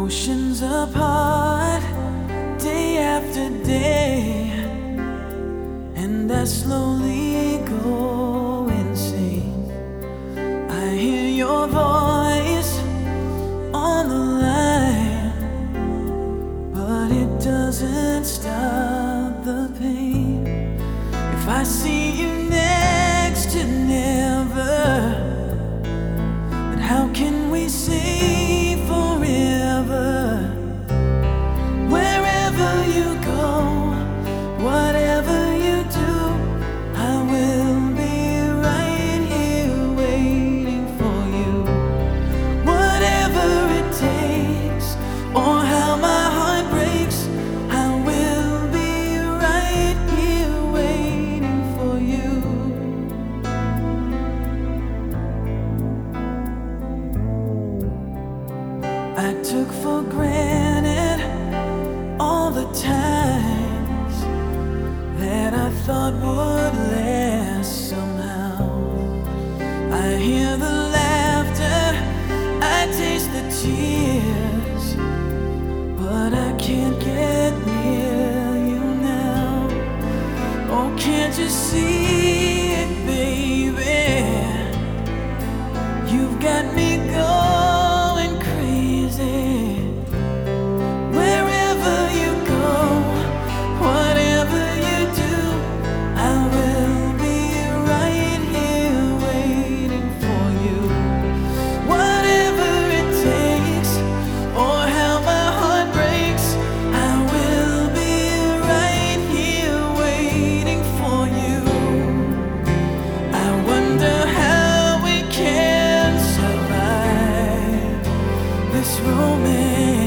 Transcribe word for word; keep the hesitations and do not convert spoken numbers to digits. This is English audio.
Oceans apart, day after day, and I slowly go insane. I hear your voice on the line, but it doesn't stop the pain. If I see you next to never, then how can we say forever? Wherever you go, whatever you do, I will be right here waiting for you. Whatever it takes, or how my heart breaks, I will be right here waiting for you. I took for granted all the times that I thought would last somehow. I hear the laughter, I taste the tears, but I can't get near you now. Oh, can't you see it, baby? You've got me going crazy. Wherever you go, whatever you do, I will be right here waiting for you. Whatever it takes, or how my heart breaks, I will be right here waiting for you. I wonder how we can survive this romance.